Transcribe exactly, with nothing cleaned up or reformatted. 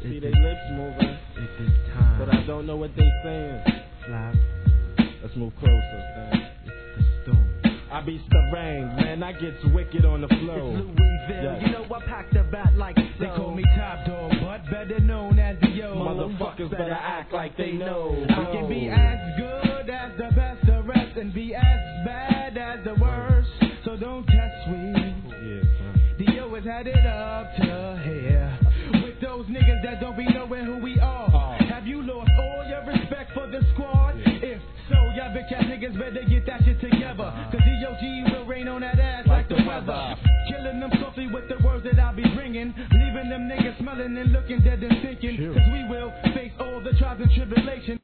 see their lips moving. It is time. But I don't know what they saying. Slap. Let's move closer, man. It's the storm. I be Starang, man, I gets wicked on the flow. It's Louisville, Yeah. you know I pack the bat like so. They call me Top Dog, but better known as the Yo. Motherfuckers better act like they know. I can be as good as the best, the rest, and be as bad as the worst. So don't test me. Yeah, The Yo has had it up to here. With those niggas that don't be knowing who we are. Oh. Have you lost all your respect for the squad? Yeah. If so, y'all bitch ass niggas better get that shit together. Cause the O G will rain on that ass like, like the weather. weather. Killing them softly with the words that I'll be bringing. Leaving them niggas smelling and looking dead and thinking. Cause we will face all the trials and tribulations.